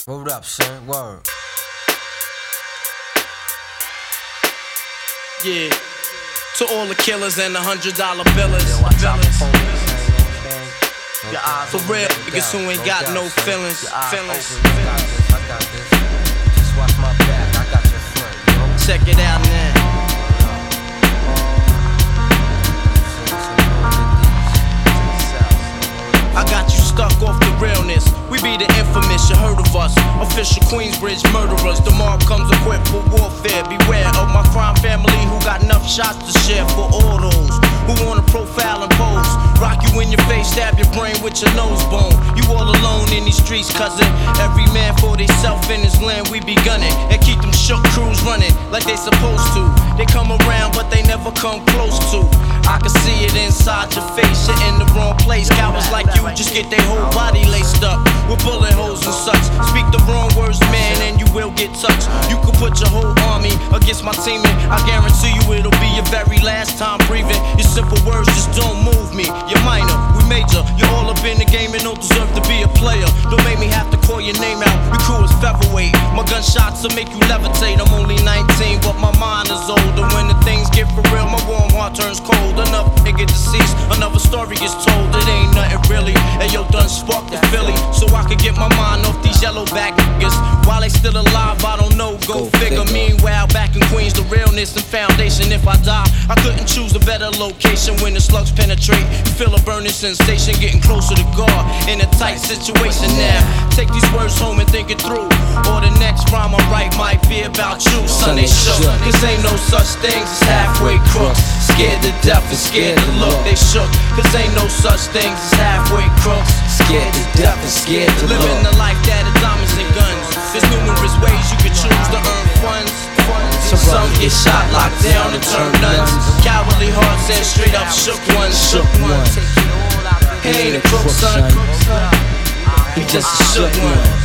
Word up, son. Word. Yeah. To all the killers and the $100 billers. For real, niggas who ain't got no feelings. Just watch my back. I got your front, yo. Check it out now. I got you stuck off the realness. We be the infamous, you heard of us. Official Queensbridge murderers. The mob comes equipped for warfare. Beware of my crime family who got enough shots to share for all those who wanna profile and pose. Rock you in your face, stab your brain with your nose bone. You all alone in these streets, cousin. Every man for theyself in his land, we be gunning. And keep them shook crews running like they supposed to. They come around, but they never come close to. I can see it inside your face, you're in the wrong place. Cowards like you just get their whole body laced up with bullet holes and such. Speak the wrong words, man, and you will get touched. You could put your whole army against my team, and I guarantee you it'll be your very last time breathing. Your simple words just don't move me. You're minor, we major. You're all up in the game and don't deserve to be a player. Don't make me have to call your name out. Your crew is featherweight. My gunshots will make you levitate. I'm only 19, but my mind is older. When the things get for real, my warm heart turns cold. Another nigga deceased, another story gets told. It ain't nothing really. And yo, done sparked the Philly, so I could get my mind off these yellow back niggas. While they still alive, I don't know, go figure. Meanwhile, back in Queens, the realness and foundation. If I die, I couldn't choose a better location. When the slugs penetrate, you feel a burning sensation, getting closer to God in a tight situation now. Take these words home and think it through, or the next rhyme I write might be about you. Son, they shook, cause ain't no such things as halfway crooks. Scared to death and scared to look, they shook, cause ain't no such things as halfway crooks. Scared to death and scared to look. Living the life that is diamonds and guns. There's numerous ways you can choose to earn funds. Some get shot, locked down, and turn nuns. Cowardly hearts and straight up shook ones. He ain't a crook, son. He just a shook one.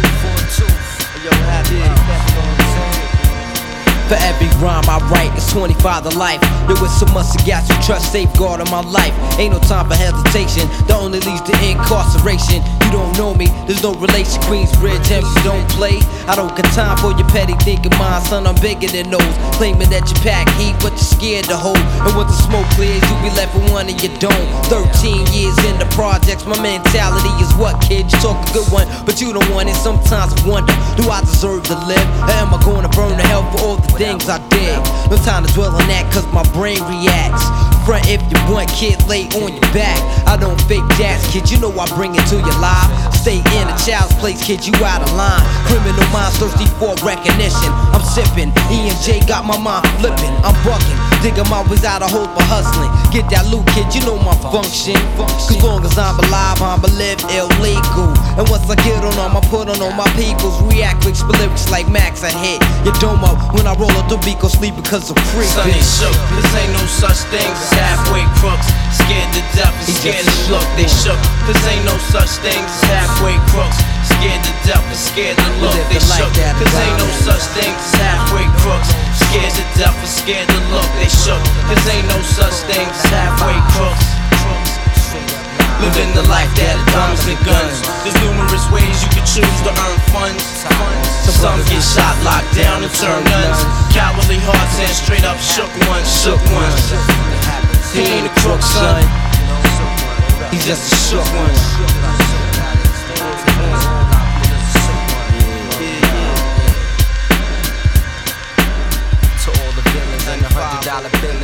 For every rhyme I write, it's 25 to life. There was so much to got you trust, safeguard of my life. Ain't no time for hesitation, that only leads to incarceration. You don't know me, there's no relation. Queensbridge, and you don't play. I don't got time for your petty thinking, mine, son, I'm bigger than those. Claiming that you pack heat, but you're scared to hold. And once the smoke clears, you be left with one and you don't. 13 years in the projects, my mentality is what, kid? You talk a good one, but you don't want it. Sometimes I wonder, do I deserve to live? Or am I gonna burn to hell for all the things I did? No time to dwell on that, cause my brain reacts. Front if you want, kid, lay on your back. I don't fake jazz, kid, you know I bring it to your life. Stay in a child's place, kid, you out of line. Criminal minds thirsty for recognition. I'm sipping, E&J got my mind flipping. I'm bucking, digging my ways out of hope for hustling. Get that loot, kid, you know my function. Cause long as I'm alive, I'ma live illegal. And once I get on them, I put on all my peoples. React with lyrics like Max, I hit your dome up. When I roll up the beat, go sleep because I'm free. Son, they shook, cause ain't no such thing as halfway crooks. Scared to death and scared to look, they shook, cause ain't no such thing as halfway crooks. Scared to death and scared to look, they shook, cause ain't no such thing as halfway crooks. Scared to death and scared to look, they shook, cause ain't no such thing as halfway crooks. Living the life that is diamonds and guns. There's numerous ways you can choose to earn funds. Some get shot, locked down, and turn nuns. Cowardly hearts and straight up shook ones. He ain't a crook, son. He's just a shook one. To all the villains and the $100 bills.